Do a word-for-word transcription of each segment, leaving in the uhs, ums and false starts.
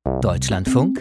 Deutschlandfunk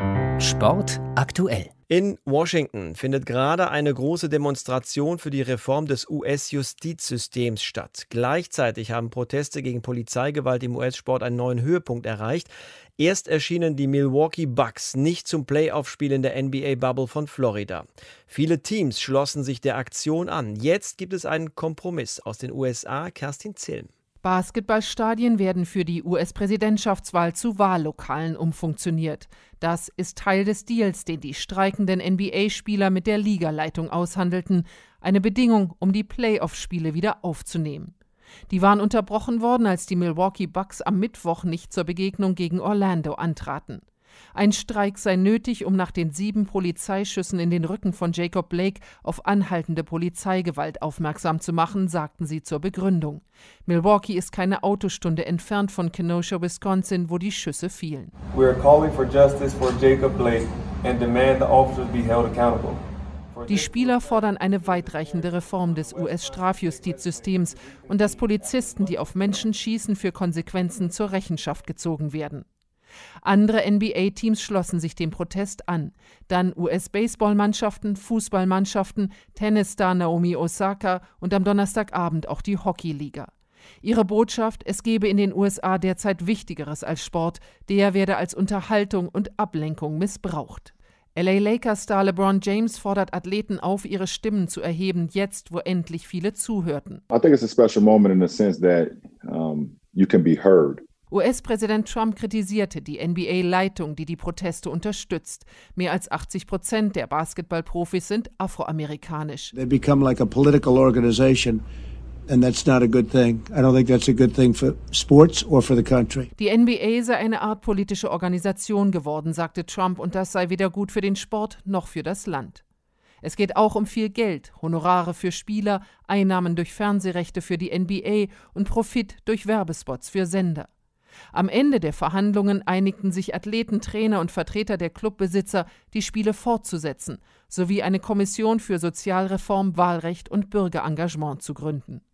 Sport aktuell. In Washington findet gerade eine große Demonstration für die Reform des U S-Justizsystems statt. Gleichzeitig haben Proteste gegen Polizeigewalt im U S-Sport einen neuen Höhepunkt erreicht. Erst erschienen die Milwaukee Bucks nicht zum Playoff-Spiel in der N B A-Bubble von Florida. Viele Teams schlossen sich der Aktion an. Jetzt gibt es einen Kompromiss aus den U S A. Kerstin Zilm. Basketballstadien werden für die U S-Präsidentschaftswahl zu Wahllokalen umfunktioniert. Das ist Teil des Deals, den die streikenden N B A-Spieler mit der Ligaleitung aushandelten. Eine Bedingung, um die Playoff-Spiele wieder aufzunehmen. Die waren unterbrochen worden, als die Milwaukee Bucks am Mittwoch nicht zur Begegnung gegen Orlando antraten. Ein Streik sei nötig, um nach den sieben Polizeischüssen in den Rücken von Jacob Blake auf anhaltende Polizeigewalt aufmerksam zu machen, sagten sie zur Begründung. Milwaukee ist keine Autostunde entfernt von Kenosha, Wisconsin, wo die Schüsse fielen. We are calling for justice for Jacob Blake and demand the officers be held accountable. Die Spieler fordern eine weitreichende Reform des U S-Strafjustizsystems und dass Polizisten, die auf Menschen schießen, für Konsequenzen zur Rechenschaft gezogen werden. Andere N B A-Teams schlossen sich dem Protest an. Dann U S-Baseballmannschaften, Fußballmannschaften, Tennisstar Naomi Osaka und am Donnerstagabend auch die Hockeyliga. Ihre Botschaft, es gebe in den U S A derzeit Wichtigeres als Sport, der werde als Unterhaltung und Ablenkung missbraucht. L A Lakers-Star LeBron James fordert Athleten auf, ihre Stimmen zu erheben, jetzt, wo endlich viele zuhörten. I think it's a special moment in the sense that um, you can be heard. U S-Präsident Trump kritisierte die N B A-Leitung, die die Proteste unterstützt. Mehr als achtzig Prozent der Basketballprofis sind afroamerikanisch. They become like a political organization. And that's not a good thing. I don't think that's a good thing for sports or for the country. Die N B A sei eine Art politische Organisation geworden, sagte Trump, und das sei weder gut für den Sport noch für das Land. Es geht auch um viel Geld, Honorare für Spieler, Einnahmen durch Fernsehrechte für die N B A und Profit durch Werbespots für Sender. Am Ende der Verhandlungen einigten sich Athleten, Trainer und Vertreter der Clubbesitzer, die Spiele fortzusetzen, sowie eine Kommission für Sozialreform, Wahlrecht und Bürgerengagement zu gründen.